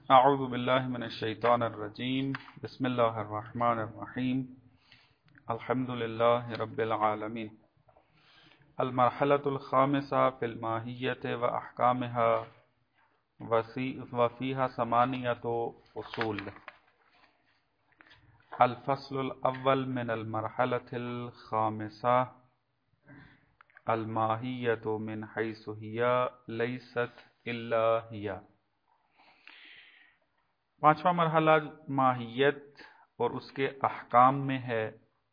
اعوذ باللہ من الشیطان الرجیم بسم اللہ الرحمن الرحیم الحمد للہ رب العالمین المرحلۃ الخامسہ فی الماہیۃ و احکامها وفیہا ثمانیۃ اصول۔ الفصل الاول من المرحلۃ الخامسہ الماہیۃ من حیث ہی لیست الا ہی۔ پانچواں مرحلہ ماہیت اور اس کے احکام میں ہے۔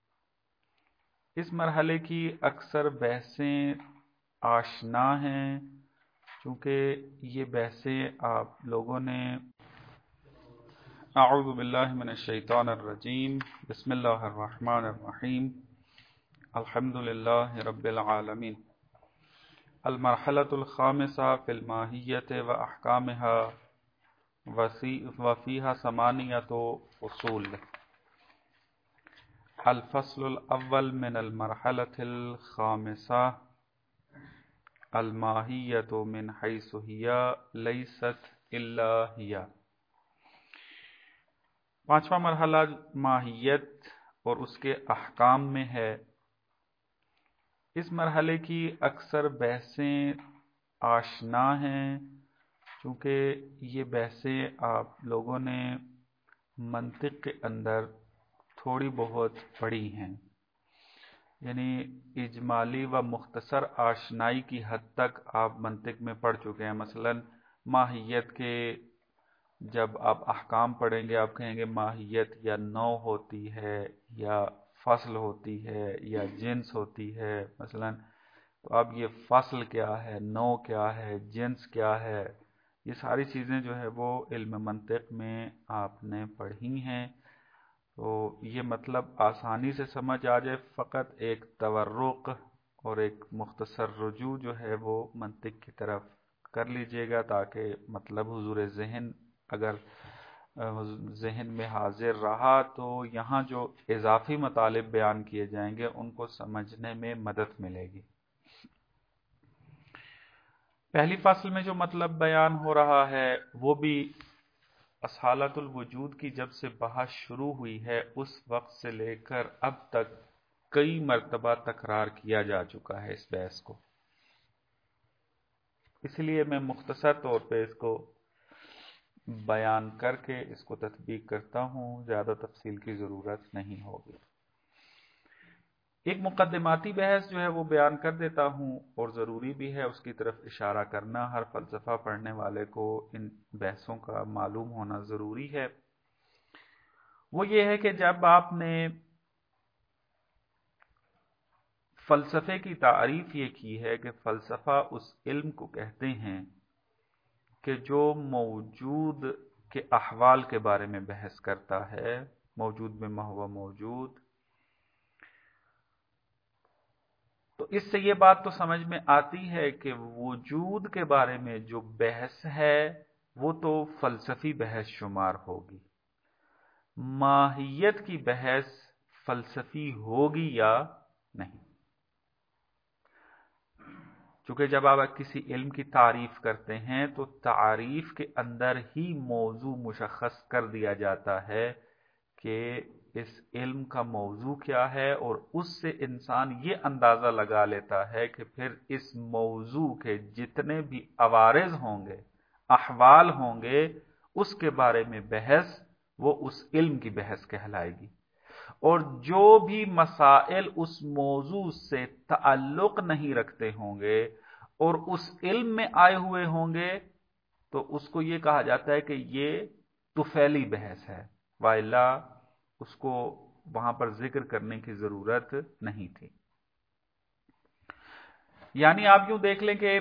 اس مرحلے کی اکثر بحثیں آشنا ہیں، چونکہ یہ بحثیں آپ لوگوں نے اعوذ باللہ من الشیطان الرجیم بسم اللہ الرحمن الرحیم الحمد للہ رب العالمین المرحلۃ الخامسہ فی الماہیۃ و احکامها وفیہا ثمانیۃ اصول۔ الفصل الاول من المرحلۃ الخامسہ الماہیۃ من حیث ہی لیست الا ہی۔ پانچواں مرحلہ ماہیت اور اس کے احکام میں ہے۔ اس مرحلے کی اکثر بحثیں آشنا ہیں، چونکہ یہ بحثیں آپ لوگوں نے منطق کے اندر تھوڑی بہت پڑھی ہیں، یعنی اجمالی و مختصر آشنائی کی حد تک آپ منطق میں پڑھ چکے ہیں۔ مثلا ماہیت کے جب آپ احکام پڑھیں گے، آپ کہیں گے ماہیت یا نوع ہوتی ہے یا فصل ہوتی ہے یا جنس ہوتی ہے۔ مثلا تو اب یہ فصل کیا ہے، نوع کیا ہے، جنس کیا ہے، یہ ساری چیزیں جو ہے وہ علم منطق میں آپ نے پڑھی ہیں، تو یہ مطلب آسانی سے سمجھ آ جائے، فقط ایک تورق اور ایک مختصر رجوع جو ہے وہ منطق کی طرف کر لیجئے گا، تاکہ مطلب حضور ذہن اگر ذہن میں حاضر رہا تو یہاں جو اضافی مطالب بیان کیے جائیں گے ان کو سمجھنے میں مدد ملے گی۔ پہلی فصل میں جو مطلب بیان ہو رہا ہے وہ بھی اصالت الوجود کی جب سے بحث شروع ہوئی ہے اس وقت سے لے کر اب تک کئی مرتبہ تکرار کیا جا چکا ہے اس بحث کو، اس لیے میں مختصر طور پہ اس کو بیان کر کے اس کو تطبیق کرتا ہوں، زیادہ تفصیل کی ضرورت نہیں ہوگی۔ ایک مقدماتی بحث جو ہے وہ بیان کر دیتا ہوں، اور ضروری بھی ہے اس کی طرف اشارہ کرنا، ہر فلسفہ پڑھنے والے کو ان بحثوں کا معلوم ہونا ضروری ہے۔ وہ یہ ہے کہ جب آپ نے فلسفے کی تعریف یہ کی ہے کہ فلسفہ اس علم کو کہتے ہیں کہ جو موجود کے احوال کے بارے میں بحث کرتا ہے، موجود میں ما ہوا موجود، تو اس سے یہ بات تو سمجھ میں آتی ہے کہ وجود کے بارے میں جو بحث ہے وہ تو فلسفی بحث شمار ہوگی، ماہیت کی بحث فلسفی ہوگی یا نہیں، چونکہ جب آپ کسی علم کی تعریف کرتے ہیں تو تعریف کے اندر ہی موضوع مشخص کر دیا جاتا ہے کہ اس علم کا موضوع کیا ہے، اور اس سے انسان یہ اندازہ لگا لیتا ہے کہ پھر اس موضوع کے جتنے بھی عوارض ہوں گے، احوال ہوں گے، اس کے بارے میں بحث وہ اس علم کی بحث کہلائے گی، اور جو بھی مسائل اس موضوع سے تعلق نہیں رکھتے ہوں گے اور اس علم میں آئے ہوئے ہوں گے تو اس کو یہ کہا جاتا ہے کہ یہ طفیلی بحث ہے، وإلا اس کو وہاں پر ذکر کرنے کی ضرورت نہیں تھی۔ یعنی آپ یوں دیکھ لیں کہ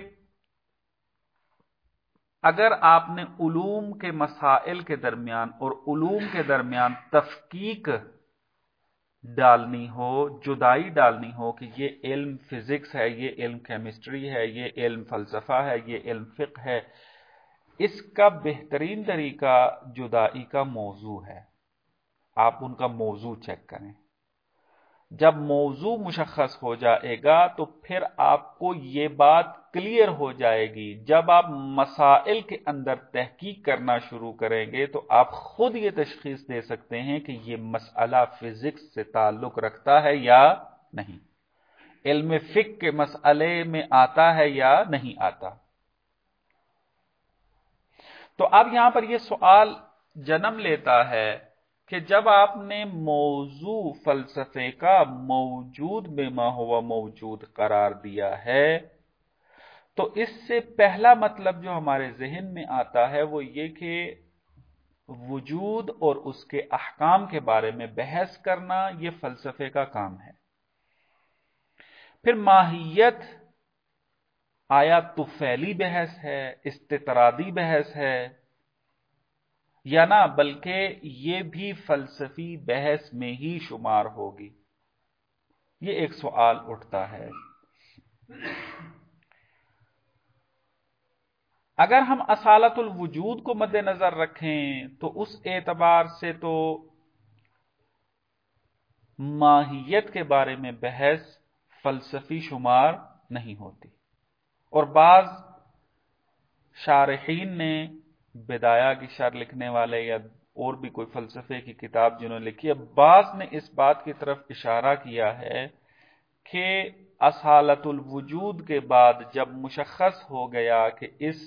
اگر آپ نے علوم کے مسائل کے درمیان اور علوم کے درمیان تفکیک ڈالنی ہو، جدائی ڈالنی ہو کہ یہ علم فزکس ہے، یہ علم کیمسٹری ہے، یہ علم فلسفہ ہے، یہ علم فقہ ہے، اس کا بہترین طریقہ جدائی کا موضوع ہے۔ آپ ان کا موضوع چیک کریں، جب موضوع مشخص ہو جائے گا تو پھر آپ کو یہ بات کلیئر ہو جائے گی. جب آپ مسائل کے اندر تحقیق کرنا شروع کریں گے تو آپ خود یہ تشخیص دے سکتے ہیں کہ یہ مسئلہ فزکس سے تعلق رکھتا ہے یا نہیں، علم فقہ کے مسئلے میں آتا ہے یا نہیں آتا. تو اب یہاں پر یہ سوال جنم لیتا ہے کہ جب آپ نے موضوع فلسفے کا موجود بما ہوا موجود قرار دیا ہے تو اس سے پہلا مطلب جو ہمارے ذہن میں آتا ہے وہ یہ کہ وجود اور اس کے احکام کے بارے میں بحث کرنا یہ فلسفے کا کام ہے. پھر ماہیت آیا طفیلی بحث ہے، استطرادی بحث ہے یا نہ، بلکہ یہ بھی فلسفی بحث میں ہی شمار ہوگی. یہ ایک سوال اٹھتا ہے. اگر ہم اصالت الوجود کو مد نظر رکھیں تو اس اعتبار سے تو ماہیت کے بارے میں بحث فلسفی شمار نہیں ہوتی. اور بعض شارحین نے، بدایہ کی شرح لکھنے والے یا اور بھی کوئی فلسفے کی کتاب جنہوں نے لکھی ہے، بعض نے اس بات کی طرف اشارہ کیا ہے کہ اصالت الوجود کے بعد جب مشخص ہو گیا کہ اس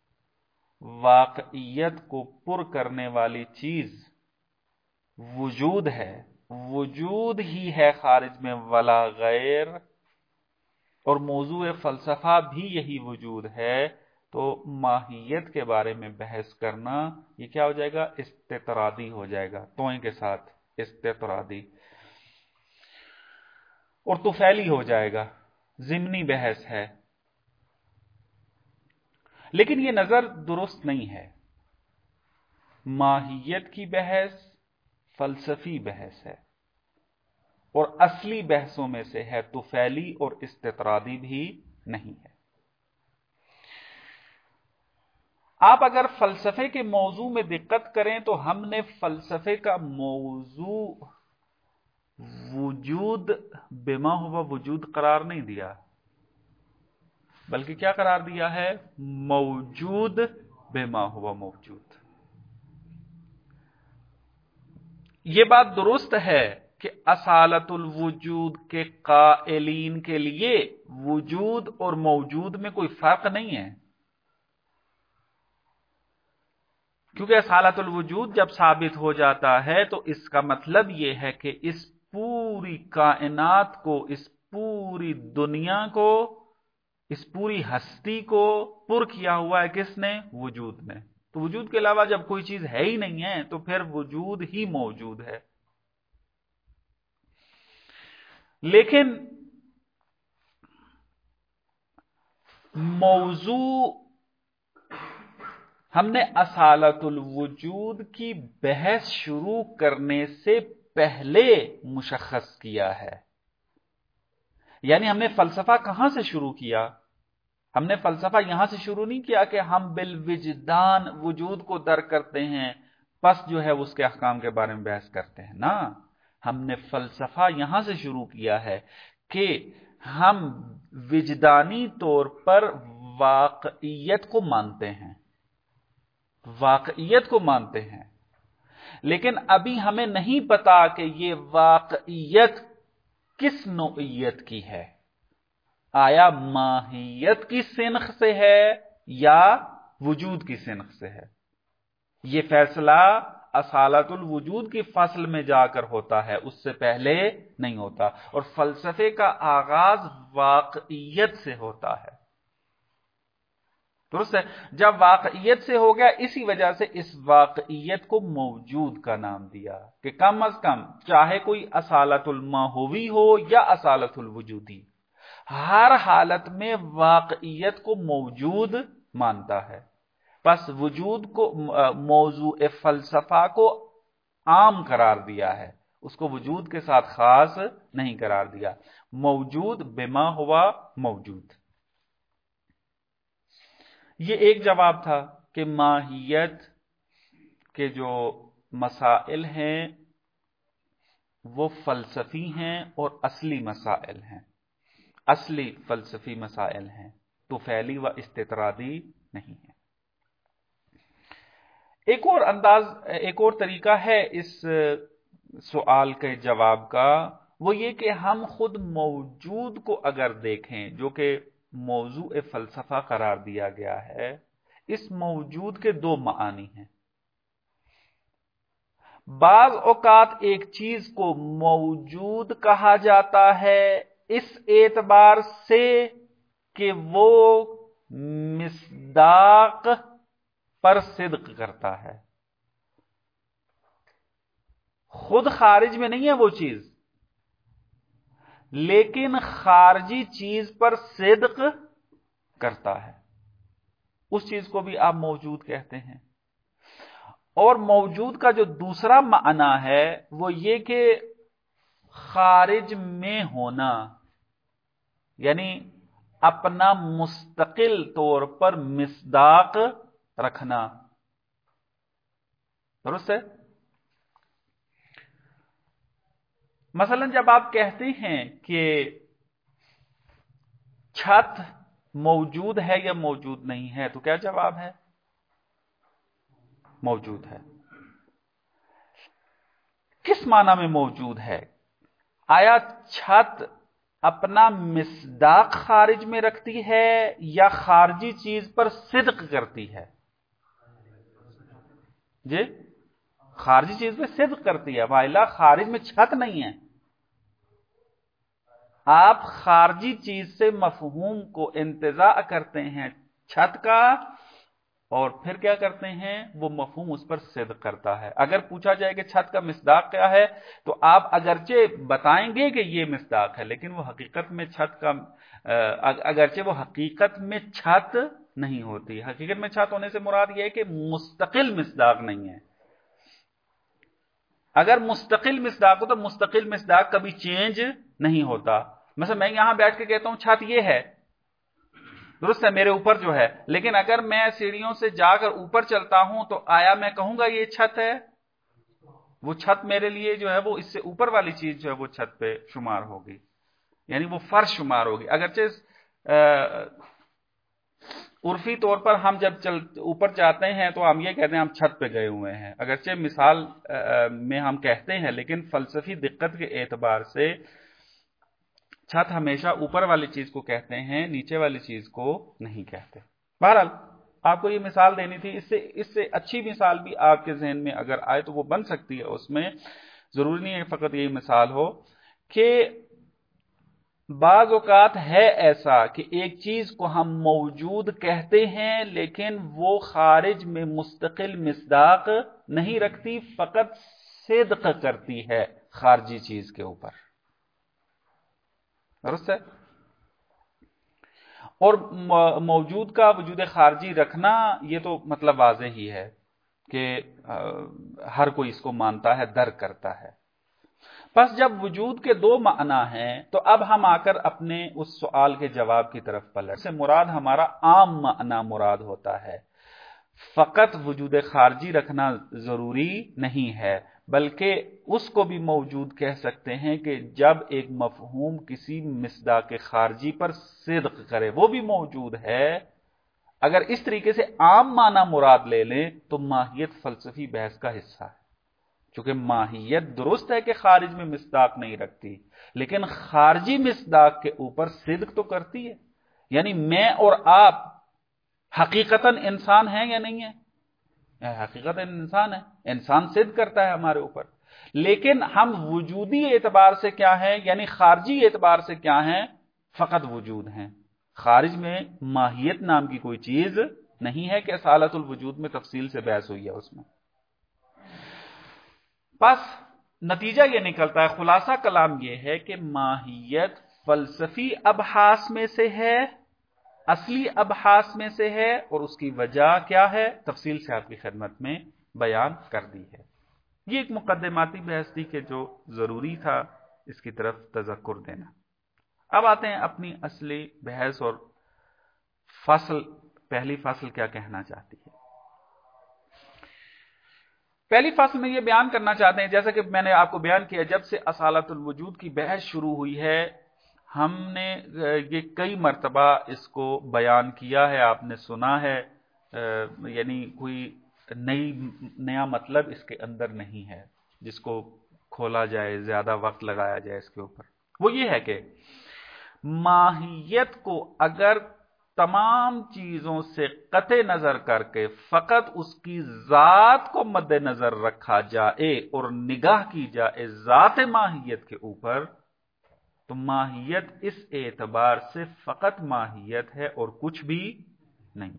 واقعیت کو پر کرنے والی چیز وجود ہے، وجود ہی ہے خارج میں ولا غیر، اور موضوع فلسفہ بھی یہی وجود ہے، تو ماہیت کے بارے میں بحث کرنا یہ کیا ہو جائے گا؟ استطرادی ہو جائے گا، توئیں کے ساتھ استطرادی، اور طفیلی ہو جائے گا، ضمنی بحث ہے. لیکن یہ نظر درست نہیں ہے. ماہیت کی بحث فلسفی بحث ہے اور اصلی بحثوں میں سے ہے، طفیلی اور استطرادی بھی نہیں ہے. آپ اگر فلسفے کے موضوع میں دقت کریں تو ہم نے فلسفے کا موضوع وجود بما ہوا وجود قرار نہیں دیا، بلکہ کیا قرار دیا ہے؟ موجود بما ہوا موجود. یہ بات درست ہے کہ اصالت الوجود کے قائلین کے لیے وجود اور موجود میں کوئی فرق نہیں ہے، کیونکہ اصالت الوجود جب ثابت ہو جاتا ہے تو اس کا مطلب یہ ہے کہ اس پوری کائنات کو، اس پوری دنیا کو، اس پوری ہستی کو پر کیا ہوا ہے کس نے؟ وجود نے. تو وجود کے علاوہ جب کوئی چیز ہے ہی نہیں ہے تو پھر وجود ہی موجود ہے. لیکن موضوع ہم نے اصالت الوجود کی بحث شروع کرنے سے پہلے مشخص کیا ہے. یعنی ہم نے فلسفہ کہاں سے شروع کیا؟ ہم نے فلسفہ یہاں سے شروع نہیں کیا کہ ہم بالوجدان وجود کو درک کرتے ہیں، پس جو ہے اس کے احکام کے بارے میں بحث کرتے ہیں. نا، ہم نے فلسفہ یہاں سے شروع کیا ہے کہ ہم وجدانی طور پر واقعیت کو مانتے ہیں، واقعیت کو مانتے ہیں، لیکن ابھی ہمیں نہیں پتا کہ یہ واقعیت کس نوعیت کی ہے. آیا ماہیت کی سنخ سے ہے یا وجود کی سنخ سے ہے؟ یہ فیصلہ اصالت الوجود کی فصل میں جا کر ہوتا ہے، اس سے پہلے نہیں ہوتا. اور فلسفے کا آغاز واقعیت سے ہوتا ہے. درست ہے؟ جب واقعیت سے ہو گیا، اسی وجہ سے اس واقعیت کو موجود کا نام دیا کہ کم از کم چاہے کوئی اصالت الماہوی ہو یا اصالت الوجودی، ہر حالت میں واقعیت کو موجود مانتا ہے. پس وجود کو، موضوع فلسفہ کو عام قرار دیا ہے، اس کو وجود کے ساتھ خاص نہیں قرار دیا. موجود بما ہوا موجود. یہ ایک جواب تھا کہ ماہیت کے جو مسائل ہیں وہ فلسفی ہیں اور اصلی مسائل ہیں، اصلی فلسفی مسائل ہیں، طفیلی و استطرادی نہیں ہے۔ ایک اور طریقہ ہے اس سوال کے جواب کا، وہ یہ کہ ہم خود موجود کو اگر دیکھیں جو کہ موضوع فلسفہ قرار دیا گیا ہے، اس موجود کے دو معانی ہیں۔ بعض اوقات ایک چیز کو موجود کہا جاتا ہے اس اعتبار سے کہ وہ مصداق پر صدق کرتا ہے، خود خارج میں نہیں ہے وہ چیز، لیکن خارجی چیز پر صدق کرتا ہے، اس چیز کو بھی آپ موجود کہتے ہیں۔ اور موجود کا جو دوسرا معنی ہے وہ یہ کہ خارج میں ہونا، یعنی اپنا مستقل طور پر مصداق رکھنا، درست ہے؟ مثلا جب آپ کہتے ہیں کہ چھت موجود ہے یا موجود نہیں ہے تو کیا جواب ہے؟ موجود ہے۔ کس معنی میں موجود ہے؟ آیا چھت اپنا مصداق خارج میں رکھتی ہے یا خارجی چیز پر صدق کرتی ہے؟ جی، خارجی چیز پہ صدق کرتی ہے، وائلا خارج میں چھت نہیں ہے۔ آپ خارجی چیز سے مفہوم کو انتزاع کرتے ہیں چھت کا، اور پھر کیا کرتے ہیں؟ وہ مفہوم اس پر صدق کرتا ہے۔ اگر پوچھا جائے کہ چھت کا مصداق کیا ہے تو آپ اگرچہ بتائیں گے کہ یہ مصداق ہے، لیکن وہ حقیقت میں چھت کا اگرچہ وہ حقیقت میں چھت نہیں ہوتی۔ حقیقت میں چھت ہونے سے مراد یہ ہے کہ مستقل مصداق نہیں ہے۔ اگر مستقل مصداق ہو تو مستقل مصداق کبھی چینج نہیں ہوتا۔ مثلا میں یہاں بیٹھ کے کہتا ہوں چھت یہ ہے، درست ہے، میرے اوپر جو ہے، لیکن اگر میں سیڑھیوں سے جا کر اوپر چلتا ہوں تو آیا میں کہوں گا یہ چھت ہے؟ وہ چھت میرے لیے جو ہے وہ اس سے اوپر والی چیز جو ہے وہ چھت پہ شمار ہوگی، یعنی وہ فرش شمار ہوگی۔ اگرچہ عرفی طور پر ہم جب اوپر جاتے ہیں تو ہم یہ کہتے ہیں ہم چھت پہ گئے ہوئے ہیں، اگرچہ مثال میں ہم کہتے ہیں، لیکن فلسفی دقت کے اعتبار سے چھت ہمیشہ اوپر والی چیز کو کہتے ہیں، نیچے والی چیز کو نہیں کہتے۔ بہرحال آپ کو یہ مثال دینی تھی، اس سے اچھی مثال بھی آپ کے ذہن میں اگر آئے تو وہ بن سکتی ہے، اس میں ضروری نہیں ہے فقط یہی مثال ہو کہ بعض اوقات ہے ایسا کہ ایک چیز کو ہم موجود کہتے ہیں لیکن وہ خارج میں مستقل مصداق نہیں رکھتی، فقط صدق کرتی ہے خارجی چیز کے اوپر، درست ہے؟ اور موجود کا وجود خارجی رکھنا یہ تو مطلب واضح ہی ہے کہ ہر کوئی اس کو مانتا ہے، درک کرتا ہے۔ پس جب وجود کے دو معنی ہیں تو اب ہم آ کر اپنے اس سوال کے جواب کی طرف پلٹ، سے مراد ہمارا عام معنی مراد ہوتا ہے، فقط وجود خارجی رکھنا ضروری نہیں ہے، بلکہ اس کو بھی موجود کہہ سکتے ہیں کہ جب ایک مفہوم کسی مصداق خارجی پر صدق کرے وہ بھی موجود ہے۔ اگر اس طریقے سے عام معنی مراد لے لیں تو ماہیت فلسفی بحث کا حصہ ہے، چونکہ ماہیت درست ہے کہ خارج میں مصداق نہیں رکھتی، لیکن خارجی مصداق کے اوپر صدق تو کرتی ہے، یعنی میں اور آپ حقیقتاً انسان ہیں یا نہیں ہیں؟ حقیقتاً انسان ہے، انسان صدق کرتا ہے ہمارے اوپر، لیکن ہم وجودی اعتبار سے کیا ہیں، یعنی خارجی اعتبار سے کیا ہیں؟ فقط وجود ہیں، خارج میں ماہیت نام کی کوئی چیز نہیں ہے کہ اصالت الوجود میں تفصیل سے بحث ہوئی ہے اس میں۔ بس نتیجہ یہ نکلتا ہے، خلاصہ کلام یہ ہے کہ ماہیت فلسفی ابحاث میں سے ہے، اصلی ابحاث میں سے ہے، اور اس کی وجہ کیا ہے تفصیل سے آپ کی خدمت میں بیان کر دی ہے۔ یہ ایک مقدماتی بحث تھی کہ جو ضروری تھا اس کی طرف تذکر دینا۔ اب آتے ہیں اپنی اصلی بحث اور پہلی فصل کیا کہنا چاہتی ہے۔ پہلی فصل میں یہ بیان کرنا چاہتے ہیں، جیسا کہ میں نے آپ کو بیان کیا، جب سے اصالت الوجود کی بحث شروع ہوئی ہے ہم نے یہ کئی مرتبہ اس کو بیان کیا ہے، آپ نے سنا ہے، یعنی کوئی نیا مطلب اس کے اندر نہیں ہے جس کو کھولا جائے، زیادہ وقت لگایا جائے اس کے اوپر۔ وہ یہ ہے کہ ماہیت کو اگر تمام چیزوں سے قطع نظر کر کے فقط اس کی ذات کو مد نظر رکھا جائے اور نگاہ کی جائے ذات ماہیت کے اوپر، تو ماہیت اس اعتبار سے فقط ماہیت ہے اور کچھ بھی نہیں۔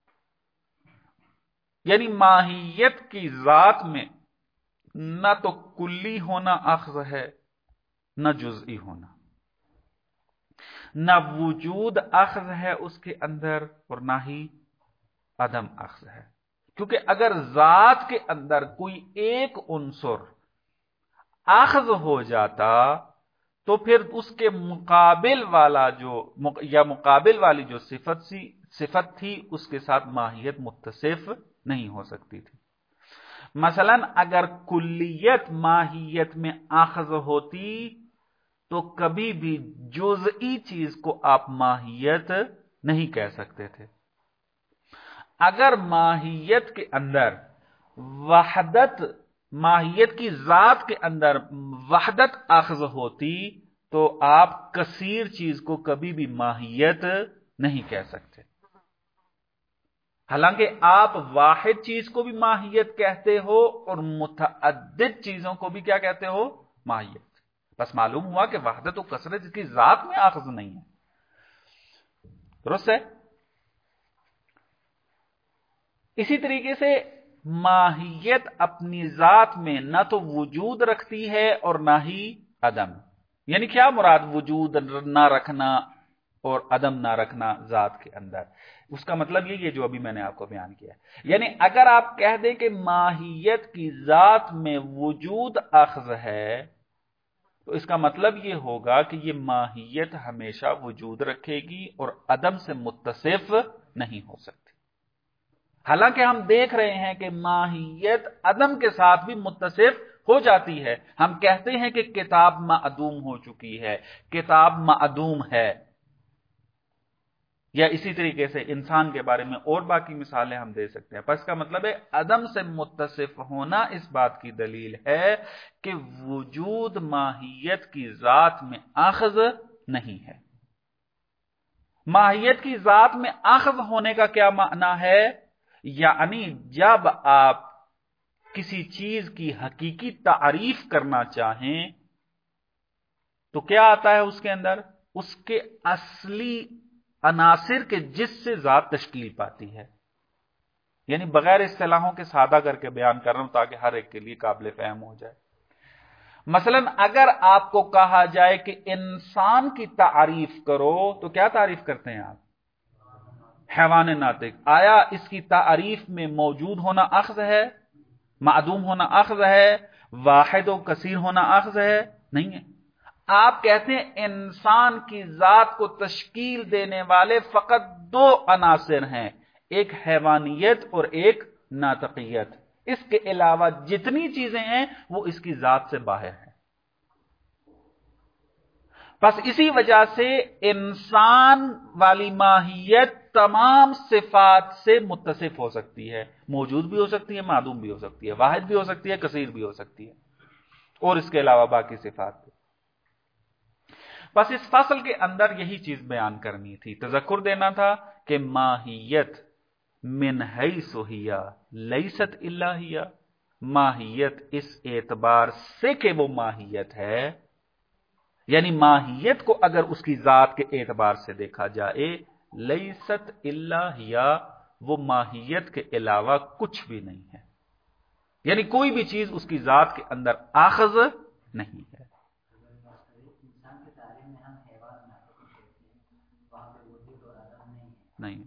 یعنی ماہیت کی ذات میں نہ تو کلی ہونا اخذ ہے، نہ جزئی ہونا، نہ وجود اخذ ہے اس کے اندر اور نہ ہی عدم اخذ ہے۔ کیونکہ اگر ذات کے اندر کوئی ایک عنصر اخذ ہو جاتا تو پھر اس کے مقابل والا مقابل والی جو صفت تھی اس کے ساتھ ماہیت متصف نہیں ہو سکتی تھی۔ مثلا اگر کلیت ماہیت میں اخذ ہوتی تو کبھی بھی جزئی چیز کو آپ ماہیت نہیں کہہ سکتے تھے۔ اگر ماہیت کے اندر وحدت، ماہیت کی ذات کے اندر وحدت اخذ ہوتی تو آپ کثیر چیز کو کبھی بھی ماہیت نہیں کہہ سکتے۔ حالانکہ آپ واحد چیز کو بھی ماہیت کہتے ہو اور متعدد چیزوں کو بھی کیا کہتے ہو؟ ماہیت۔ بس معلوم ہوا کہ وحدت و کثرت اس کی ذات میں اخذ نہیں ہے، درست ہے؟ اسی طریقے سے ماہیت اپنی ذات میں نہ تو وجود رکھتی ہے اور نہ ہی عدم۔ یعنی کیا مراد وجود نہ رکھنا اور عدم نہ رکھنا ذات کے اندر؟ اس کا مطلب یہ ہے جو ابھی میں نے آپ کو بیان کیا۔ یعنی اگر آپ کہہ دیں کہ ماہیت کی ذات میں وجود اخذ ہے تو اس کا مطلب یہ ہوگا کہ یہ ماہیت ہمیشہ وجود رکھے گی اور عدم سے متصف نہیں ہو سکتی۔ حالانکہ ہم دیکھ رہے ہیں کہ ماہیت عدم کے ساتھ بھی متصف ہو جاتی ہے۔ ہم کہتے ہیں کہ کتاب معدوم ہو چکی ہے، کتاب معدوم ہے، یا اسی طریقے سے انسان کے بارے میں اور باقی مثالیں ہم دے سکتے ہیں۔ پس کا مطلب ہے عدم سے متصف ہونا اس بات کی دلیل ہے کہ وجود ماہیت کی ذات میں اخذ نہیں ہے۔ ماہیت کی ذات میں اخذ ہونے کا کیا معنی ہے؟ یعنی جب آپ کسی چیز کی حقیقی تعریف کرنا چاہیں تو کیا آتا ہے اس کے اندر؟ اس کے اصلی عناصر کے جس سے ذات تشکیل پاتی ہے۔ یعنی بغیر اصطلاحوں کے سادہ کر کے بیان کر رہا ہوں تاکہ ہر ایک کے لیے قابل فہم ہو جائے۔ مثلا اگر آپ کو کہا جائے کہ انسان کی تعریف کرو تو کیا تعریف کرتے ہیں آپ؟ حیوان ناطق۔ آیا اس کی تعریف میں موجود ہونا اخذ ہے؟ معدوم ہونا اخذ ہے؟ واحد و کثیر ہونا اخذ ہے؟ نہیں ہے۔ آپ کہتے ہیں انسان کی ذات کو تشکیل دینے والے فقط دو عناصر ہیں، ایک حیوانیت اور ایک ناطقیت۔ اس کے علاوہ جتنی چیزیں ہیں وہ اس کی ذات سے باہر ہیں۔ بس اسی وجہ سے انسان والی ماہیت تمام صفات سے متصف ہو سکتی ہے، موجود بھی ہو سکتی ہے، معدوم بھی ہو سکتی ہے، واحد بھی ہو سکتی ہے، کثیر بھی ہو سکتی ہے، اور اس کے علاوہ باقی صفات بھی۔ بس اس فصل کے اندر یہی چیز بیان کرنی تھی، تذکر دینا تھا کہ ماہیت من حیث ہی لیست الا ہی، ماہیت اس اعتبار سے کہ وہ ماہیت ہے، یعنی ماہیت کو اگر اس کی ذات کے اعتبار سے دیکھا جائے، لیست الا ہی، وہ ماہیت کے علاوہ کچھ بھی نہیں ہے، یعنی کوئی بھی چیز اس کی ذات کے اندر آخذ نہیں ہے۔ نہیں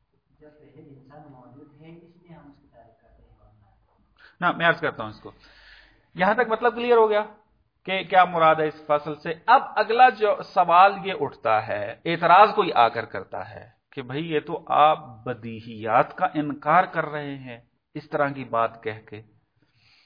نا، میں عرض کرتا ہوں اس کو، یہاں تک مطلب کلیئر ہو گیا کہ کیا مراد ہے اس فصل سے۔ اب اگلا جو سوال یہ اٹھتا ہے، اعتراض کوئی آ کر کرتا ہے کہ بھئی یہ تو آپ بدیہیات کا انکار کر رہے ہیں اس طرح کی بات کہہ کے،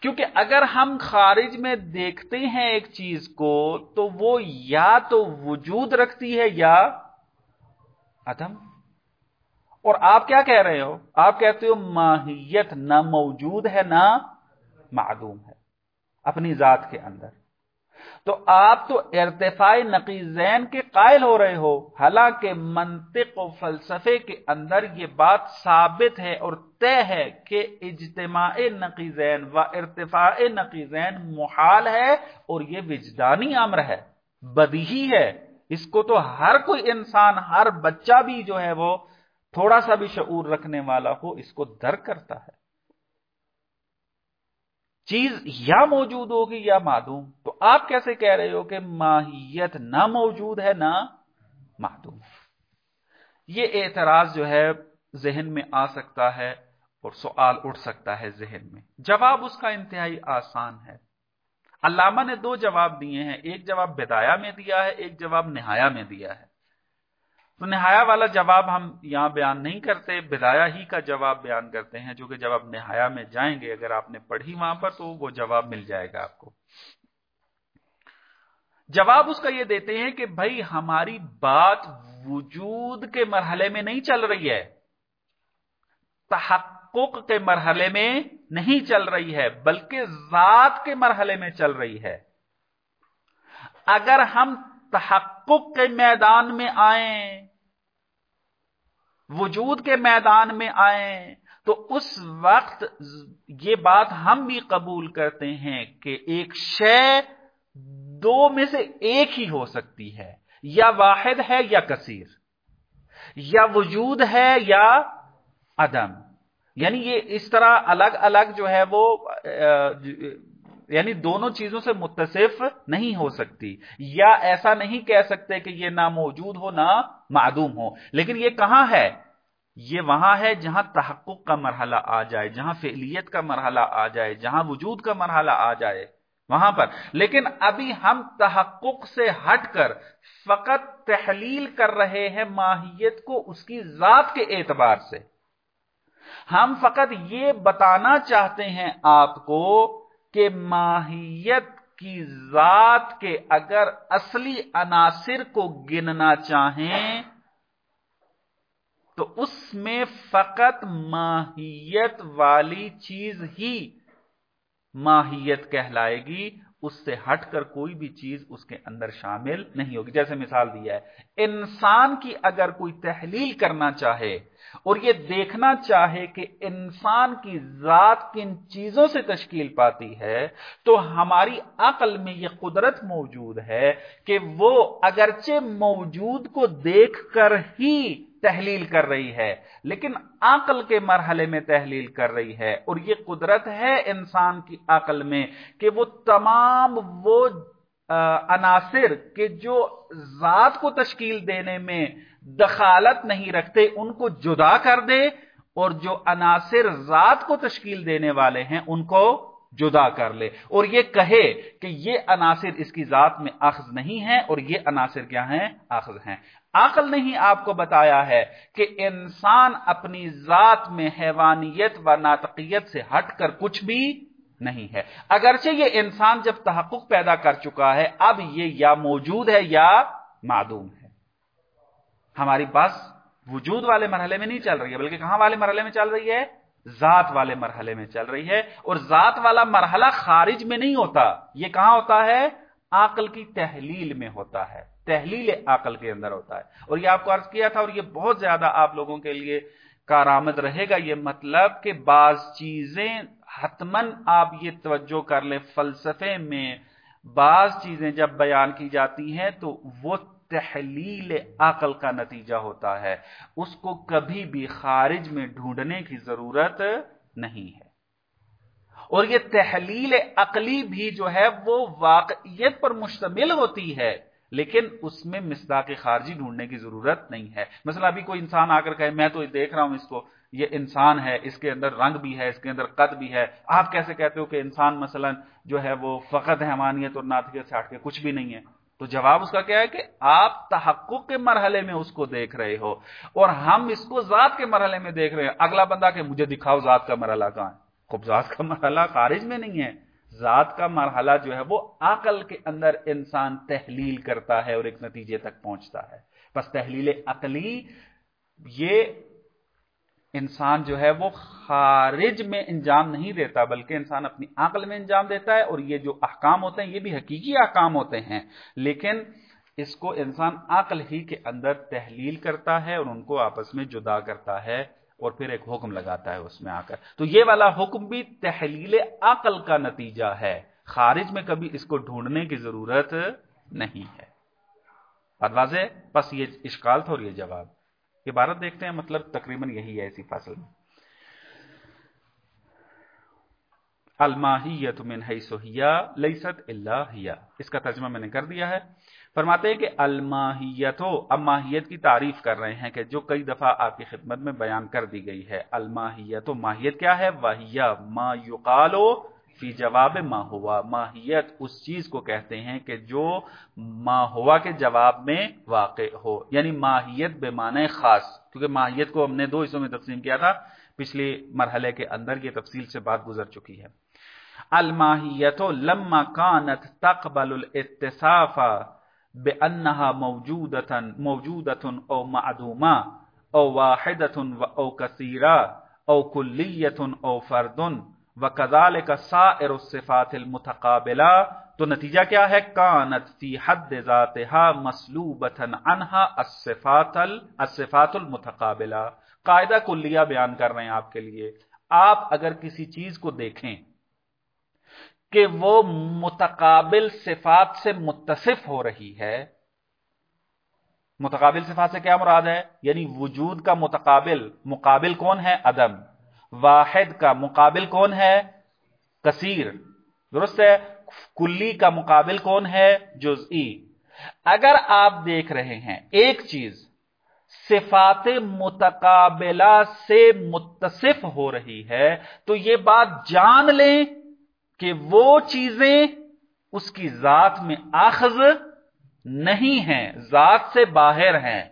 کیونکہ اگر ہم خارج میں دیکھتے ہیں ایک چیز کو تو وہ یا تو وجود رکھتی ہے یا عدم. اور آپ کیا کہہ رہے ہو؟ آپ کہتے ہو ماہیت نہ موجود ہے نہ معدوم ہے اپنی ذات کے اندر. تو آپ تو ارتفاع نقیضین کے قائل ہو رہے ہو، حالانکہ منطق و فلسفے کے اندر یہ بات ثابت ہے اور طے ہے کہ اجتماع نقیضین و ارتفاع نقیضین محال ہے، اور یہ وجدانی امر ہے، بدیہی ہے. اس کو تو ہر کوئی انسان، ہر بچہ بھی جو ہے وہ تھوڑا سا بھی شعور رکھنے والا ہو اس کو درک کرتا ہے. چیز یا موجود ہوگی یا معدوم. تو آپ کیسے کہہ رہے ہو کہ ماہیت نہ موجود ہے نہ معدوم؟ یہ اعتراض جو ہے ذہن میں آ سکتا ہے اور سوال اٹھ سکتا ہے ذہن میں. جواب اس کا انتہائی آسان ہے. علامہ نے دو جواب دیے ہیں، ایک جواب بدایہ میں دیا ہے، ایک جواب نہایہ میں دیا ہے. تو نہایہ والا جواب ہم یہاں بیان نہیں کرتے، بدایہ ہی کا جواب بیان کرتے ہیں، جو کہ جب آپ نہایہ میں جائیں گے اگر آپ نے پڑھی وہاں پر تو وہ جواب مل جائے گا آپ کو. جواب اس کا یہ دیتے ہیں کہ بھائی ہماری بات وجود کے مرحلے میں نہیں چل رہی ہے، تحقق کے مرحلے میں نہیں چل رہی ہے، بلکہ ذات کے مرحلے میں چل رہی ہے. اگر ہم تحقق کے میدان میں آئیں، وجود کے میدان میں آئیں، تو اس وقت یہ بات ہم بھی قبول کرتے ہیں کہ ایک شے دو میں سے ایک ہی ہو سکتی ہے، یا واحد ہے یا کثیر، یا وجود ہے یا عدم. یعنی یہ اس طرح الگ الگ جو ہے وہ یعنی دونوں چیزوں سے متصف نہیں ہو سکتی، یا ایسا نہیں کہہ سکتے کہ یہ نہ موجود ہو نہ معدوم ہو. لیکن یہ کہاں ہے؟ یہ وہاں ہے جہاں تحقق کا مرحلہ آ جائے، جہاں فعلیت کا مرحلہ آ جائے، جہاں وجود کا مرحلہ آ جائے وہاں پر. لیکن ابھی ہم تحقق سے ہٹ کر فقط تحلیل کر رہے ہیں ماہیت کو اس کی ذات کے اعتبار سے. ہم فقط یہ بتانا چاہتے ہیں آپ کو کہ ماہیت کی ذات کے اگر اصلی عناصر کو گننا چاہیں تو اس میں فقط ماہیت والی چیز ہی ماہیت کہلائے گی، اس سے ہٹ کر کوئی بھی چیز اس کے اندر شامل نہیں ہوگی. جیسے مثال دیا ہے، انسان کی اگر کوئی تحلیل کرنا چاہے اور یہ دیکھنا چاہے کہ انسان کی ذات کن چیزوں سے تشکیل پاتی ہے، تو ہماری عقل میں یہ قدرت موجود ہے کہ وہ اگرچہ موجود کو دیکھ کر ہی تحلیل کر رہی ہے، لیکن عقل کے مرحلے میں تحلیل کر رہی ہے. اور یہ قدرت ہے انسان کی عقل میں کہ وہ تمام وہ عناصر کہ جو ذات کو تشکیل دینے میں دخالت نہیں رکھتے ان کو جدا کر دے، اور جو عناصر ذات کو تشکیل دینے والے ہیں ان کو جدا کر لے، اور یہ کہے کہ یہ عناصر اس کی ذات میں اخذ نہیں ہیں اور یہ عناصر کیا ہیں؟ اخذ ہیں. عقل نے ہی آپ کو بتایا ہے کہ انسان اپنی ذات میں حیوانیت و ناطقیت سے ہٹ کر کچھ بھی نہیں ہے. اگرچہ یہ انسان جب تحقق پیدا کر چکا ہے، اب یہ یا موجود ہے یا معدوم ہے. ہماری بات وجود والے مرحلے میں نہیں چل رہی ہے، بلکہ کہاں والے مرحلے میں چل رہی ہے؟ ذات والے مرحلے میں چل رہی ہے. اور ذات والا مرحلہ خارج میں نہیں ہوتا، یہ کہاں ہوتا ہے؟ عقل کی تحلیل میں ہوتا ہے، تحلیل عقل کے اندر ہوتا ہے. اور یہ آپ کو عرض کیا تھا، اور یہ بہت زیادہ آپ لوگوں کے لیے کارآمد رہے گا یہ مطلب کہ بعض چیزیں حتماً آپ یہ توجہ کر لیں، فلسفے میں بعض چیزیں جب بیان کی جاتی ہیں تو وہ تحلیل عقل کا نتیجہ ہوتا ہے، اس کو کبھی بھی خارج میں ڈھونڈنے کی ضرورت نہیں ہے. اور یہ تحلیل عقلی بھی جو ہے وہ واقعیت پر مشتمل ہوتی ہے، لیکن اس میں مصداق خارجی ڈھونڈنے کی ضرورت نہیں ہے. مثلا ابھی کوئی انسان آ کر کہے میں تو دیکھ رہا ہوں اس کو، یہ انسان ہے، اس کے اندر رنگ بھی ہے، اس کے اندر قد بھی ہے، آپ کیسے کہتے ہو کہ انسان مثلا جو ہے وہ فقط حیوانیت اور ناطقیت سے ہٹ کے کچھ بھی نہیں ہے؟ تو جواب اس کا کیا ہے کہ آپ تحقق کے مرحلے میں اس کو دیکھ رہے ہو اور ہم اس کو ذات کے مرحلے میں دیکھ رہے ہیں. اگلا بندہ کہ مجھے دکھاؤ ذات کا مرحلہ کہاں ہے، خب ذات کا مرحلہ خارج میں نہیں ہے، ذات کا مرحلہ جو ہے وہ عقل کے اندر انسان تحلیل کرتا ہے اور ایک نتیجے تک پہنچتا ہے. بس تحلیل عقلی یہ انسان جو ہے وہ خارج میں انجام نہیں دیتا، بلکہ انسان اپنی عقل میں انجام دیتا ہے. اور یہ جو احکام ہوتے ہیں یہ بھی حقیقی احکام ہوتے ہیں، لیکن اس کو انسان عقل ہی کے اندر تحلیل کرتا ہے اور ان کو آپس میں جدا کرتا ہے اور پھر ایک حکم لگاتا ہے اس میں آ کر. تو یہ والا حکم بھی تحلیل عقل کا نتیجہ ہے، خارج میں کبھی اس کو ڈھونڈنے کی ضرورت نہیں ہے. بات واضح؟ بس یہ اشکال تھا اور یہ جواب. عبارت دیکھتے ہیں، مطلب تقریباً یہی ہے اسی فصل میں. الماہیت من حیث ہی لیست الا ہی، اس کا ترجمہ میں نے کر دیا ہے. فرماتے ہیں کہ الماہیت، اب ماہیت کی تعریف کر رہے ہیں کہ جو کئی دفعہ آپ کی خدمت میں بیان کر دی گئی ہے. الماہیت، ماہیت کیا ہے؟ وہی ما یقال فی جواب ما ہوا. ماہیت اس چیز کو کہتے ہیں کہ جو ما ہوا کے جواب میں واقع ہو، یعنی ماہیت بے معنی خاص. کیونکہ ماہیت کو ہم نے دو حصوں میں تقسیم کیا تھا، پچھلے مرحلے کے اندر یہ تفصیل سے بات گزر چکی ہے. الماہیت لما کانت تقبل الاتصاف بأنها موجودة او معدومة او واحدة او كثيرة او كلية او فرد وكذلك سائر الصفات المتقابلة. تو نتیجہ کیا ہے؟ کانت فی حد ذاتها مسلوبة عنها الصفات المتقابلة. قاعدہ کلیہ بیان کر رہے ہیں آپ کے لیے. آپ اگر کسی چیز کو دیکھیں کہ وہ متقابل صفات سے متصف ہو رہی ہے، متقابل صفات سے کیا مراد ہے؟ یعنی وجود کا مقابل کون ہے؟ عدم. واحد کا مقابل کون ہے؟ کثیر. درست ہے. کلی کا مقابل کون ہے؟ جزئی. اگر آپ دیکھ رہے ہیں ایک چیز صفات متقابلہ سے متصف ہو رہی ہے تو یہ بات جان لیں کہ وہ چیزیں اس کی ذات میں آخذ نہیں ہیں، ذات سے باہر ہیں.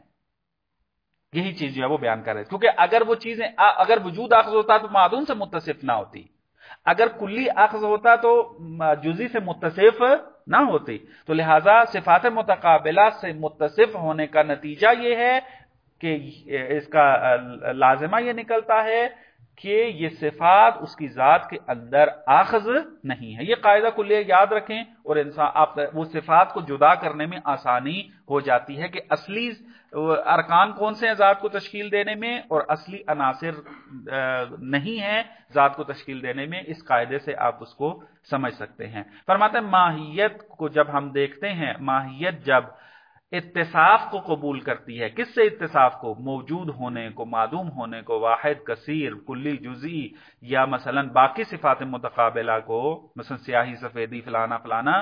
یہی چیز جو ہے وہ بیان کر رہے ہیں. کیونکہ اگر وہ چیزیں، اگر وجود آخذ ہوتا تو معدوم سے متصف نہ ہوتی، اگر کلی آخذ ہوتا تو جزئی سے متصف نہ ہوتی. تو لہذا صفات متقابلہ سے متصف ہونے کا نتیجہ یہ ہے کہ اس کا لازمہ یہ نکلتا ہے کہ یہ صفات اس کی ذات کے اندر آخذ نہیں ہے. یہ قاعدہ کلیہ یاد رکھیں اور آپ وہ صفات کو جدا کرنے میں آسانی ہو جاتی ہے کہ اصلی ارکان کون سے ہیں ذات کو تشکیل دینے میں اور اصلی عناصر نہیں ہیں ذات کو تشکیل دینے میں. اس قاعدے سے آپ اس کو سمجھ سکتے ہیں. فرماتے ہیں ماہیت کو جب ہم دیکھتے ہیں، ماہیت جب اتصاف کو قبول کرتی ہے، کس سے اتصاف کو؟ موجود ہونے کو، معدوم ہونے کو، واحد، کثیر، کلی، جزئی، یا مثلا باقی صفات متقابلہ کو، مثلا سیاہی، سفیدی، فلانا فلانا.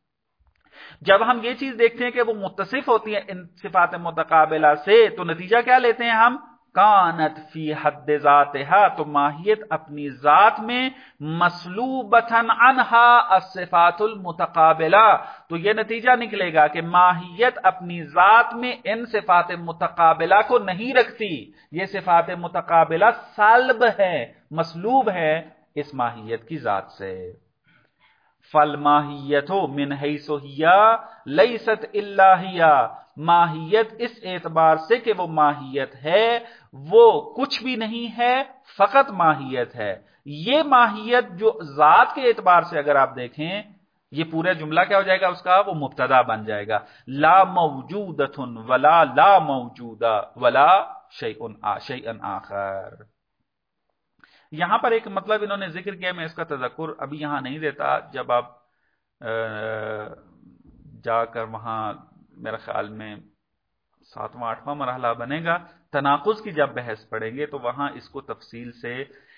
جب ہم یہ چیز دیکھتے ہیں کہ وہ متصف ہوتی ہے ان صفات متقابلہ سے تو نتیجہ کیا لیتے ہیں ہم؟ کانت فی حد ذاتها، تو ماہیت اپنی ذات میں مسلوبتن عنها الصفات المتقابلہ. تو یہ نتیجہ نکلے گا کہ ماہیت اپنی ذات میں ان صفات متقابلہ کو نہیں رکھتی. یہ صفات متقابلہ سلب ہے، مسلوب ہے اس ماہیت کی ذات سے. فالماہیت من حیث ہی لیست الا ہی، ماہیت اس اعتبار سے کہ وہ ماہیت ہے وہ کچھ بھی نہیں ہے، فقط ماہیت ہے. یہ ماہیت جو ذات کے اعتبار سے اگر آپ دیکھیں، یہ پورا جملہ کیا ہو جائے گا اس کا؟ وہ مبتدا بن جائے گا. لا موجودۃ ولا لا موجودہ ولا شیء آخر. یہاں پر ایک مطلب انہوں نے ذکر کیا، میں اس کا تذکر ابھی یہاں نہیں دیتا. جب آپ جا کر وہاں میرے خیال میں 7واں 8واں مرحلہ بنے گا، تناقض کی جب بحث پڑھیں گے تو وہاں اس کو تفصیل سے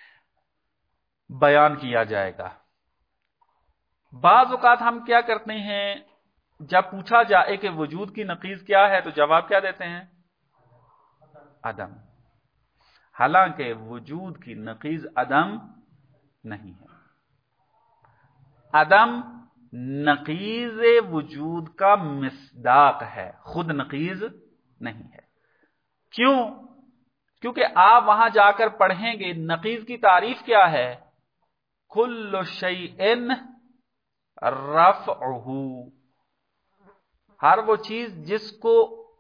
بیان کیا جائے گا. بعض اوقات ہم کیا کرتے ہیں، جب پوچھا جائے کہ وجود کی نقیض کیا ہے تو جواب کیا دیتے ہیں؟ عدم. حالانکہ وجود کی نقیض عدم نہیں ہے. عدم نقیض وجود کا مصداق ہے، خود نقیض نہیں ہے. کیوں؟ کیونکہ آپ وہاں جا کر پڑھیں گے نقیض کی تعریف کیا ہے. कुल्लु शैइन रफ़अहू, हर वो चीज जिसको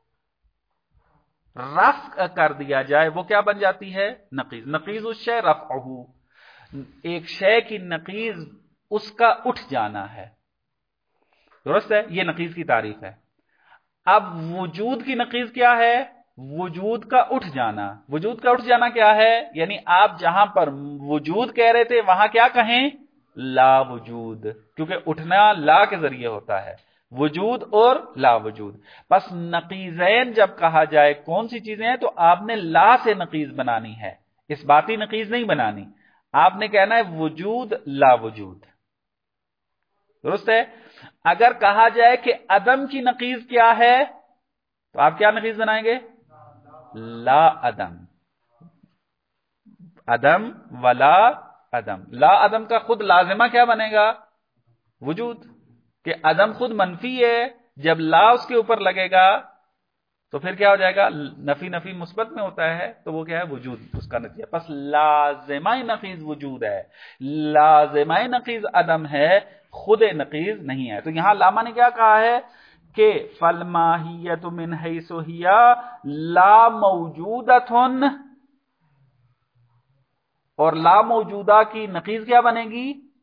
रफ कर दिया जाए वो क्या बन जाती है? नकीज। नकीज उस शय रफ़अहू, एक शय की नकीज उसका उठ जाना है। दुरुस्त है, ये नकीज की तारीफ है। अब वजूद की नकीज क्या है? वजूद का उठ जाना। वजूद का उठ जाना क्या है? यानी आप जहां पर वजूद कह रहे थे वहां क्या कहें? ला वजूद, क्योंकि उठना ला के जरिए होता है, वजूद और ला वजूद। बस नकीज़ैन जब कहा जाए कौन सी चीजें हैं, तो आपने ला से नकीज बनानी है, इस बाती नकीज नहीं बनानी। आपने कहना है वजूद ला वजूद। दुरुस्त है। अगर कहा जाए कि अदम की नकीज क्या है, तो आप क्या नकीज बनाएंगे? ला अदम। अदम वला अदम। ला अदम का खुद लाजिमा क्या बनेगा? वजूद। कि अदम खुद मनफी है, जब ला उसके ऊपर लगेगा तो फिर क्या हो जाएगा? नफी नफी मुस्बत में होता है, तो वो क्या है? वजूद, उसका नतीजा। बस लाजिमा नकीज वजूद है, लाजिमा नकीज अदम है, खुद नकीज नहीं है। तो यहां लामा ने क्या कहा है कि फल माहियत मिन हैसु हिया ला मौजूदतुन, और ला मौजूदा की नकीज क्या बनेगी?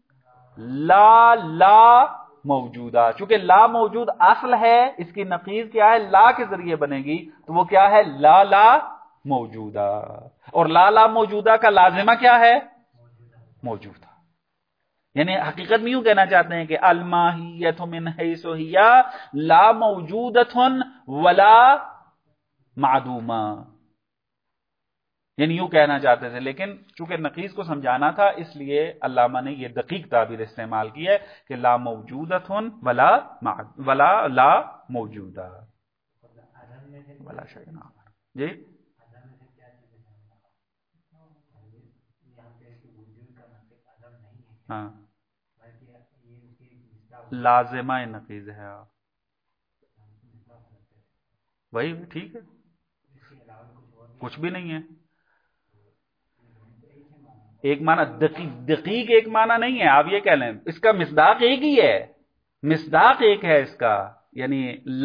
ला मौजूदा। चूंकि ला मौजूद असल है, इसकी नकीज क्या है? ला के जरिए बनेगी, तो वो क्या है? ला मौजूदा। और ला मौजूदा का लाजिमा क्या है? मौजूदा। यानी हकीकत में यूं कहना चाहते हैं कि अलमाहियत मिन हैसु हिया ला मौजूदतुन वला मादूमा, यानी यूं कहना चाहते थे। लेकिन चूंकि नकीज को समझाना था, इसलिए अल्लामा ने यह दकीक ताबीर इस्तेमाल की है कि ला मौजूदतुन वला ला मौजूदा वला शैअन आखर। जी, हाँ, लाजिमा नकीज है। वही ठीक है, कुछ भी नहीं है। एक माना दकीक एक माना नहीं है, आप ये कह लें। इसका मिसदाक एक ही है, मिसदाक एक है इसका, यानी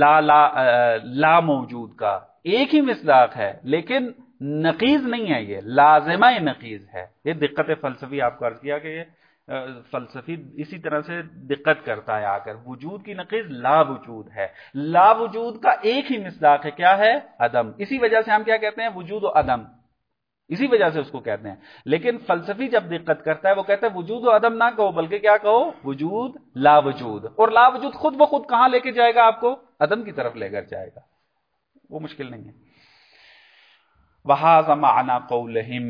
ला मौजूद का एक ही मिसदाक है, लेकिन नकीज नहीं है, ये लाजिमा नकीज है। ये दिक्कत फलसफी आपको अर्ज किया कि ये फलसफी इसी तरह से दिक्कत करता है आकर। वजूद की नकीज ला वजूद है, ला वजूद का एक ही मिसदाक है, क्या है? अदम। इसी वजह से हम क्या कहते हैं? वजूद और अदम, इसी वजह से उसको कहते हैं। लेकिन फलसफी जब दिक्कत करता है, वो कहता है वजूद और अदम ना कहो, बल्कि क्या कहो? वजूद ला वजूद। और ला वजूद खुद ब खुद कहां लेके जाएगा आपको? अदम की तरफ लेकर जाएगा, वो मुश्किल नहीं है। वहाज़ा माना कौलहिम,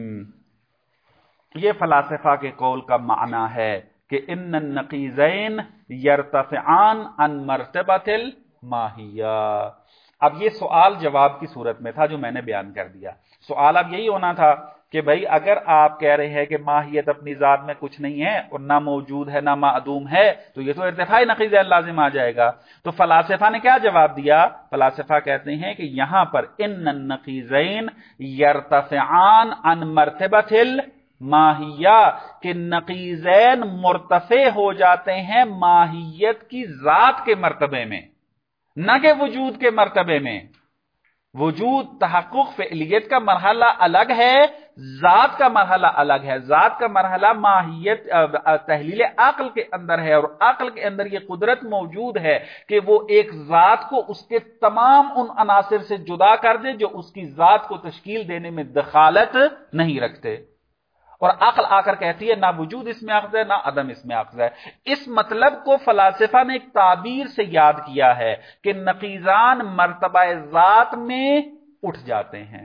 ये फलासफा के कौल का माना है कि इन्न नकीज़ैन यरतफ़िआन अन मर्तबतिल माहिया। अब ये सवाल जवाब की सूरत में था जो मैंने बयान कर दिया। सवाल अब यही होना था कि भाई अगर आप कह रहे हैं कि माहियत अपनी जात में कुछ नहीं है और ना मौजूद है ना मादूम है, तो ये तो इर्तिफाई नकीज़ लाजिम आ जाएगा। तो फलासफा ने क्या जवाब दिया? फलासफा कहते हैं कि यहां पर इन्न नकीज़ैन यरतफ़िआन अन मर्तबतिल माहिया, कि नकीज़ैन मुर्तफे हो जाते हैं माहियत की जात के मर्तबे में, न कि वजूद के मर्तबे में। वजूद तहक्कुक फ़िलियत का मरहला अलग है, जात का मरहला अलग है। जात का मरहला माहियत तहलील अक्ल के अंदर है, और अक्ल के अंदर यह कुदरत मौजूद है कि वो एक जात को उसके तमाम उन अनासिर से जुदा कर दे जो उसकी जात को तश्कील देने में दखालत नहीं रखते। और अक्ल आकर कहती है ना वजूद इसमें अख्ज़ है ना अदम इसमें अख्ज़ है। इस मतलब को फलासफा ने एक ताबीर से याद किया है कि नकीज़ान मर्तबा ज़ात में उठ जाते हैं।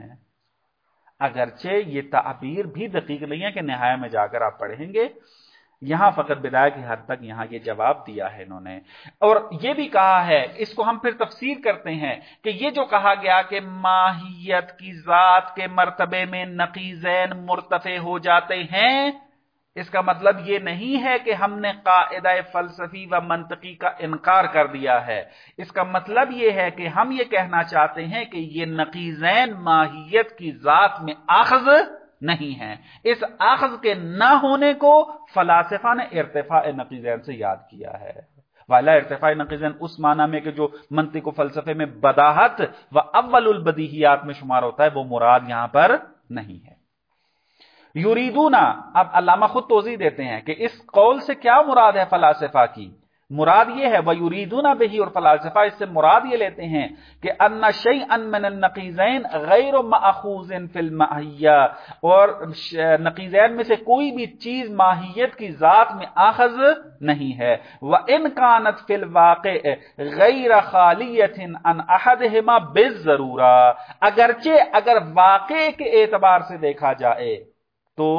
अगरचे ये ताबीर भी दकीक नहीं है कि निहाया में जाकर आप पढ़ेंगे, यहां फकत बिदाया की हद तक यहां ये जवाब दिया है इन्होंने। और ये भी कहा है, इसको हम फिर तफसीर करते हैं कि ये जो कहा गया कि माहियत की जात के मर्तबे में नकीज़ैन मुर्तफे हो जाते हैं, इसका मतलब ये नहीं है कि हमने कायदा फलसफी व मंतकी का इनकार कर दिया है। इसका मतलब ये है कि हम ये कहना चाहते हैं कि ये नकीज़ैन माहियत की जात में आखज़ نہیں ہیں۔ اس اخذ کے نہ ہونے کو فلاسفہ نے ارتفاع نقیضین سے یاد کیا ہے۔ والا ارتفاع نقیضین اس معنی میں کہ جو منطق و فلسفے میں بداہت و اول البدیہیات میں شمار ہوتا ہے، وہ مراد یہاں پر نہیں ہے۔ یریدونا، اب علامہ خود توضیح دیتے ہیں کہ اس قول سے کیا مراد ہے فلاسفہ کی۔ مراد یہ ہے وَيُرِيدُونَ بِهِ، اور فلاسفہ اس سے مراد یہ لیتے ہیں کہ ان شیئا من النقیضین غیر مأخوذ فی الماہیہ، اور نقیضین میں سے کوئی بھی چیز ماہیت کی ذات میں آخذ نہیں ہے۔ وَإِنْ كَانَتْ فِي الْوَاقِعِ غَيْرَ خَالِيَةٍ عَنْ أَحَدِهِمَا بِالضَّرُورَةِ، اگرچہ اگر واقع کے اعتبار سے دیکھا جائے تو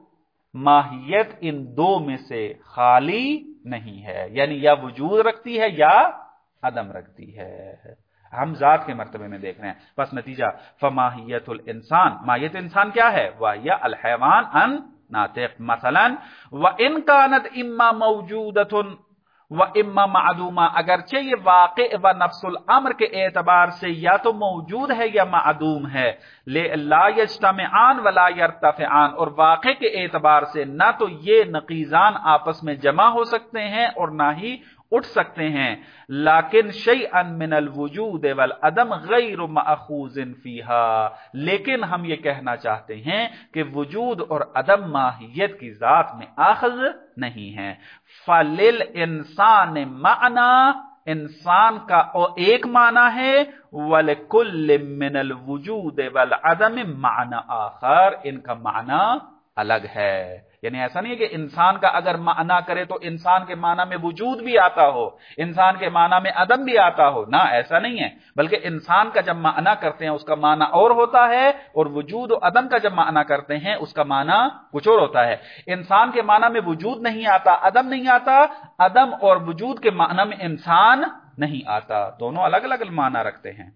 ماہیت ان دو میں سے خالی نہیں ہے، یعنی یا وجود رکھتی ہے یا عدم رکھتی ہے۔ ہم ذات کے مرتبے میں دیکھ رہے ہیں، بس نتیجہ فماہیت الانسان، ماہیت انسان کیا ہے؟ وَهِيَ الْحَيْوَانُ النَّاطِقُ مثلا وَإِنْ كَانَتْ إِمَّا مَوْجُودَةٌ وَإِمَّا مَعْدُومَةٌ، اگرچہ یہ واقع و نفس الامر کے اعتبار سے یا تو موجود ہے یا معدوم ہے، لا یجتمعان ولا یرتفعان، اور واقع کے اعتبار سے نہ تو یہ نقیضان آپس میں جمع ہو سکتے ہیں اور نہ ہی اٹھ سکتے ہیں، لیکن شیئا من الوجود والعدم غیر مأخوذ فیہا، لیکن ہم یہ کہنا چاہتے ہیں کہ وجود اور عدم ماہیت کی ذات میں آخذ نہیں ہے۔ فَلِلْإِنسَانِ مَعْنَى، انسان کا ایک معنی ہے، وَلِكُلِّ مِنَ الْوُجُودِ وَالْعَدَمِ معنی آخر، ان کا معنی الگ ہے۔ یعنی ایسا نہیں ہے کہ انسان کا اگر معنی کرے تو انسان کے معنی میں وجود بھی آتا ہو، انسان کے معنی میں عدم بھی آتا ہو، نہ ایسا نہیں ہے، بلکہ انسان کا جب معنی کرتے ہیں اس کا معنی اور ہوتا ہے، اور وجود و عدم کا جب معنی کرتے ہیں اس کا معنی کچھ اور ہوتا ہے۔ انسان کے معنی میں وجود نہیں آتا، عدم نہیں آتا، عدم اور وجود کے معنی میں انسان نہیں آتا، دونوں الگ الگ معنی رکھتے ہیں۔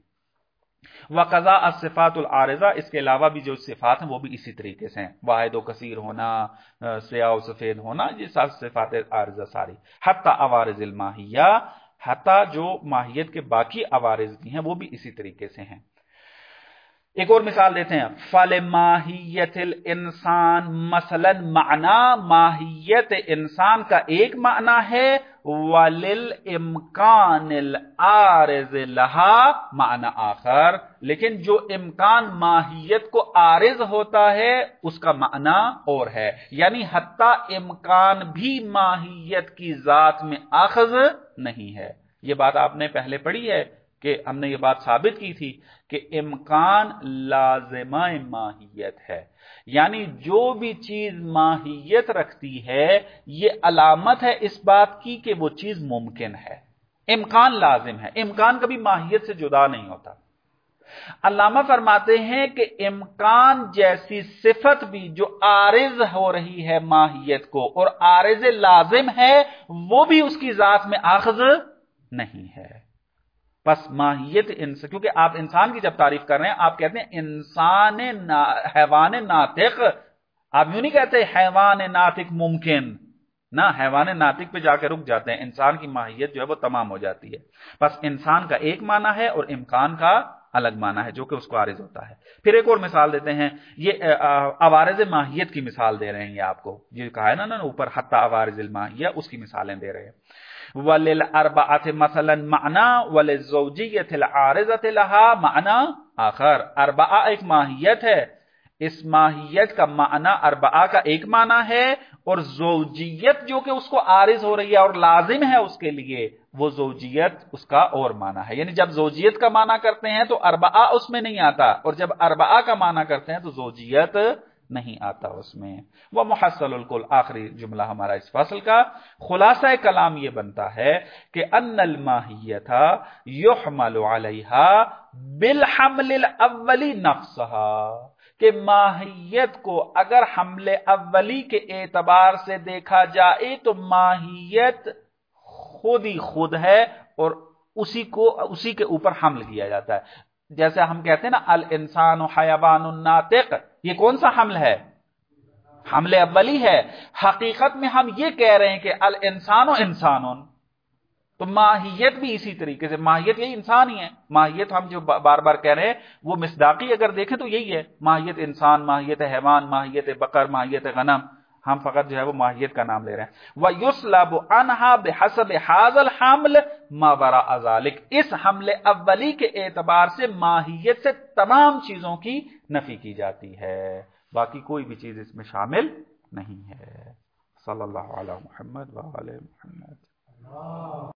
وقضاء الصفات العارضہ، اس کے علاوہ بھی جو صفات ہیں وہ بھی اسی طریقے سے ہیں، واحد و کثیر ہونا، سیاہ و سفید ہونا، یہ سب صفات عارضہ ساری، حتی عوارض الماہیہ، حتی جو ماہیت کے باقی عوارض بھی ہیں وہ بھی اسی طریقے سے ہیں۔ ایک اور مثال دیتے ہیں، فَلِمَاهِيَّةِ الْإِنسان، مثلا معنی ماہیت انسان کا ایک معنی ہے، وَلِلْإِمْكَانِ الْعَارِضِ لَهَا معنی آخر، لیکن جو امکان ماہیت کو عارض ہوتا ہے اس کا معنی اور ہے، یعنی حتی امکان بھی ماہیت کی ذات میں آخذ نہیں ہے۔ یہ بات آپ نے پہلے پڑھی ہے کہ ہم نے یہ بات ثابت کی تھی کہ امکان لازمہ ماہیت ہے، یعنی جو بھی چیز ماہیت رکھتی ہے یہ علامت ہے اس بات کی کہ وہ چیز ممکن ہے، امکان لازم ہے، امکان کبھی ماہیت سے جدا نہیں ہوتا۔ علامہ فرماتے ہیں کہ امکان جیسی صفت بھی جو عارض ہو رہی ہے ماہیت کو اور عارض لازم ہے، وہ بھی اس کی ذات میں آخذ نہیں ہے۔ بس ماہیت کیونکہ آپ انسان کی جب تعریف کر رہے ہیں آپ کہتے ہیں انسان حیوان ناطق، آپ یوں نہیں کہتے حیوان ناطق ممکن، نہ حیوان ناطق پہ جا کے رک جاتے ہیں، انسان کی ماہیت جو ہے وہ تمام ہو جاتی ہے۔ بس انسان کا ایک معنی ہے اور امکان کا الگ معنی ہے جو کہ اس کو عارض ہوتا ہے۔ پھر ایک اور مثال دیتے ہیں، یہ عوارض ماہیت کی مثال دے رہے ہیں، یہ آپ کو یہ کہا ہے نا اوپر حتی عوارض الماہیہ، اس کی مثالیں دے رہے ہیں۔ وَلِلْأَرْبَعَةِ مَثَلًا مَعْنَى وَلِلزَّوْجِيَّةِ الْعَارِضَةِ لَهَا مَعْنَى آخر۔ اربعہ ایک ماہیت ہے، اس ماہیت کا معنی اربعہ کا ایک معنی ہے، اور زوجیت جو کہ اس کو عارض ہو رہی ہے اور لازم ہے اس کے لیے، وہ زوجیت اس کا اور معنی ہے۔ یعنی جب زوجیت کا معنی کرتے ہیں تو اربعہ اس میں نہیں آتا، اور جب اربعہ کا معنی کرتے ہیں تو زوجیت نہیں آتا اس میں۔ وہ محصل الکل، آخری جملہ ہمارا اس فصل کا خلاصہ کلام یہ بنتا ہے کہ ان الماہیت یحمل علیہا بالحمل الاولی نفسها، کہ ماہیت کو اگر حمل اولی کے اعتبار سے دیکھا جائے تو ماہیت خود ہی خود ہے اور اسی کے اوپر حمل کیا جاتا ہے۔ جیسے ہم کہتے ہیں نا الانسان حیوان ناطق، یہ کون سا حمل ہے؟ حمل اولی ہے۔ حقیقت میں ہم یہ کہہ رہے ہیں کہ الانسان انسان، تو ماہیت بھی اسی طریقے سے، ماہیت یہی انسان ہی ہے، ماہیت ہم جو بار بار کہہ رہے ہیں وہ مصداقی اگر دیکھیں تو یہی ہے، ماہیت انسان، ماہیت حیوان، ماہیت بقر، ماہیت غنم، ہم فقط جو ہے وہ ماہیت کا نام لے رہے ہیں۔ وَيُسْلَبُ عَنْهَا بِحَسَبِ هَذَا الْحَمْلِ مَا وَرَاءَ ذَلِكَ، اس حمل اولی کے اعتبار سے ماہیت سے تمام چیزوں کی نفی کی جاتی ہے، باقی کوئی بھی چیز اس میں شامل نہیں ہے۔ صلی اللہ علی محمد وآل محمد۔